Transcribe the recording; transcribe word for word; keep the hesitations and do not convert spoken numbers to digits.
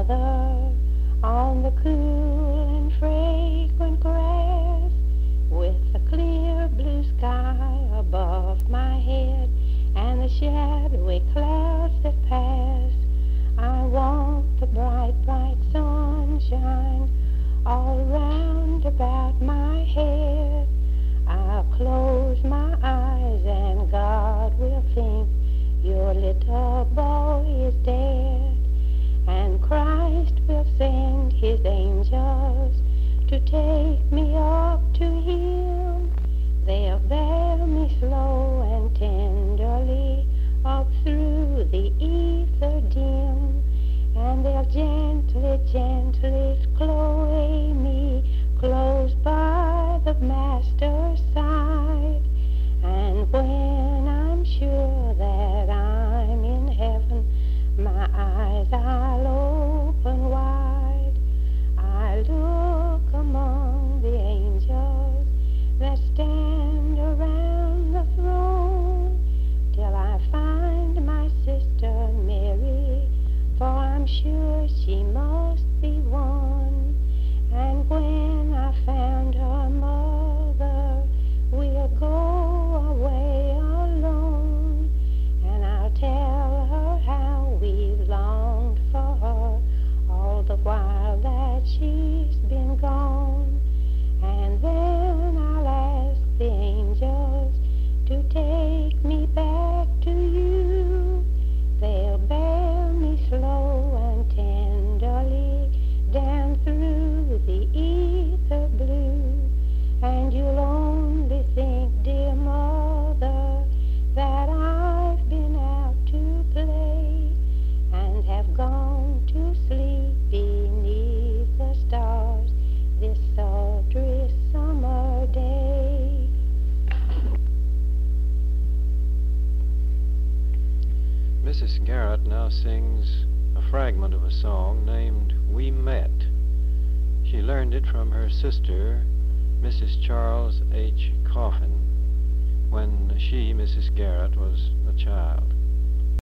mother, on the cool and fragrant grass, with the clear blue sky above my head and the shadowy clouds that pass. I want the bright, bright sunshine all round about my head. I'll close my eyes and God will think your little boy is dead, and Christ will send his angels to take me up to him. They'll bear me slow and tenderly up through the ether dim, and they'll gently, gently cloe me close by the Master's side. And when I'm sure that I'm in heaven, my eyes I'll open wide. I look among the angels that stand around the throne, till I find my sister Mary, for I'm sure she must be one. And when I found her mother, we'll go away alone, and I'll tell her how we've longed for her all the while that she's been gone. And then I'll ask the angels to take me back to you. They'll bear me slow and tenderly down through the ether blue, and you'll only think, dear mother, that I've been out to play and have gone to sleep beneath the stars this sultry summer day. Missus Garrett now sings a fragment of a song named We Met. She learned it from her sister, Missus Charles H. Coffin, when she, Missus Garrett, was a child.